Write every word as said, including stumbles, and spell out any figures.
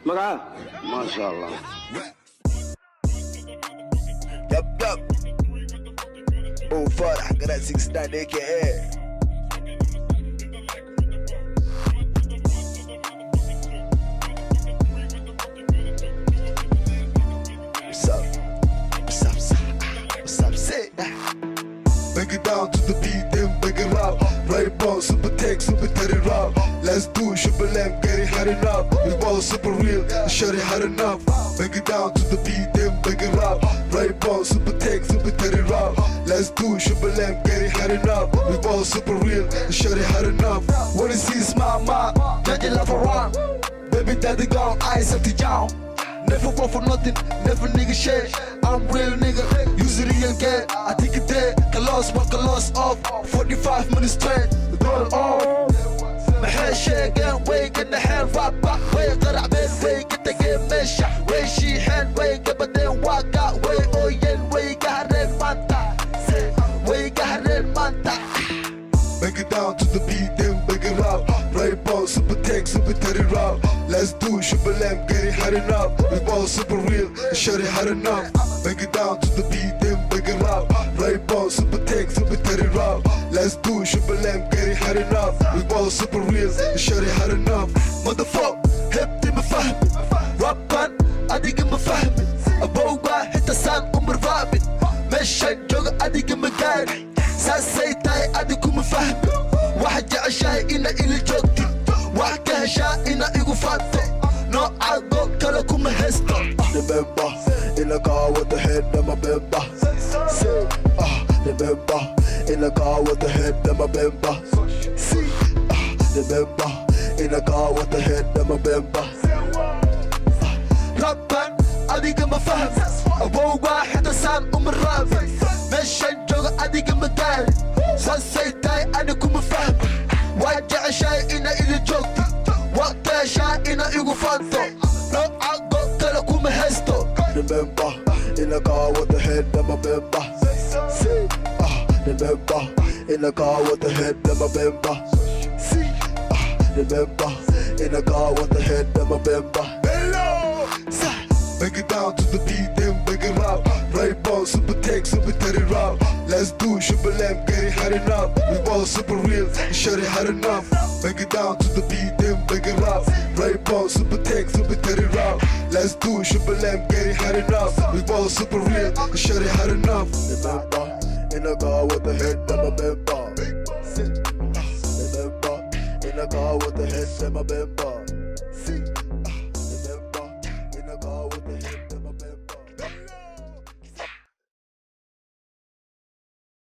Maga, mashallah. Yup, yup. Oh, Farah, قناة six nine A K A. What's up? What's up, say? What's up, say? Break it down to the beat, then break it out. Right ball, super tech, super teddy rock. Let's do triple M, get it hot enough. We ball super real, shut it hot enough. Break it down to the beat, then break it out. Right ball, super tech, super teddy rock. Let's do triple M, get it hot enough. We ball super real, shut it hot enough. Wanna see a smile, ma? Judge your love around. Baby daddy gone, eyes up to down. Never go for nothing, never nigga shit. I'm real nigga, use it real get. I take it there, Kalos, walk Kalos off. forty-five minutes straight, the door off. My head shake and wake in the hand, rock back, way, got a bed, way, get the game measure. Way she hand, way, get but then walk out, way, oh yeah, way, got red manta. Say, way, got red manta. Break it down to the beat, then break it out. Right ball, super tech, super teddy rock. Let's do triple M, get it hot enough. We ball super real, shut it hot enough. Break it down to the beat, then break it out. Right ball, super tech, super teddy rock. Let's do triple M, get it hot enough. We ball super real, shut it hot enough. Motherfucker, هبتي مفهمي رابان أديك مفهمي أبوغا حتى سان أمر رابط مشي جوغ أديك مقاري ساسيتاي أديكو مفهمي واحد جاء شاي إنا إلي جوكتي واحد كهشاء إنا إيغو فاتو نو عالقو كالكو مهستو Remember, in the car with the head, never remember. Say, ah, remember, in the car with the head, never remember. See, ah, remember, in the car with the head, never remember. Rappan, أديك مفهم أبو واحد سان أم الرابع مشان جوغ أديك مقاري ساسيتاي أديكو مفهم واجع شاي إنا إلي جوكتي وقتها شاي إنا إيغو فانتو لو عقو كالكو مهستو Remember, in the car with the head, never remember. See, ah, remember, in the car with the head, never remember. See, ah, remember, in the car with the head, never remember. Hello, break it down to the beat, then break it out. Right ball, super tech, super teddy rock. Let's do triple M, get it hot enough. We ball super real, shut it hot enough. Break it down to the beat, then break it out. Right ball, super tech, super teddy rock. Let's do triple M, get it hot enough. We ball super real, shut it hot enough. Remember, in the car with the head, never remember. Remember, in the car with the head, never remember.